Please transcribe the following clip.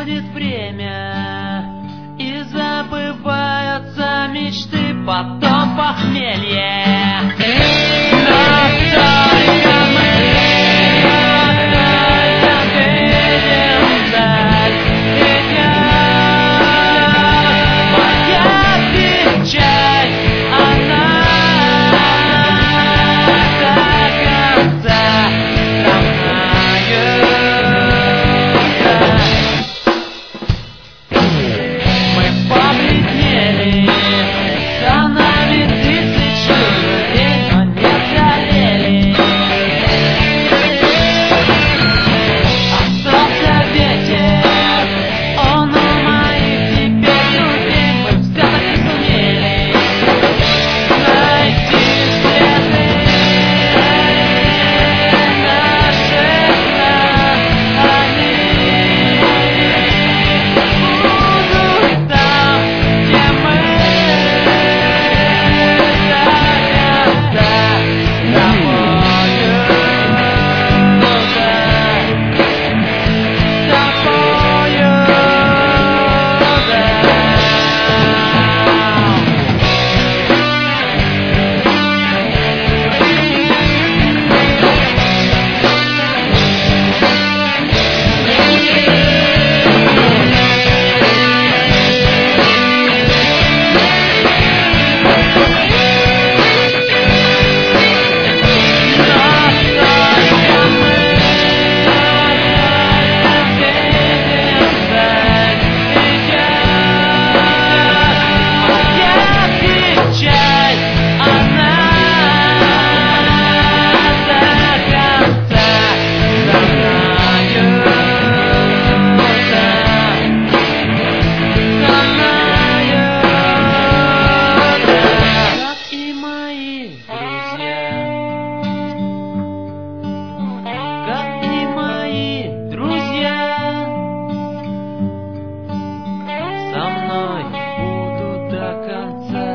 проходит время, и забываются мечты, потом похмелье. Но только мы видим вдаль, моя печаль, она до конца мы побледнели, за нами тысячи людей, но не горели. Остался ветер, он у моих теперь друзей, мы все-таки сумели найти следы наших знаний. Будут там, где мы до конца с тобою, со мной будут до конца.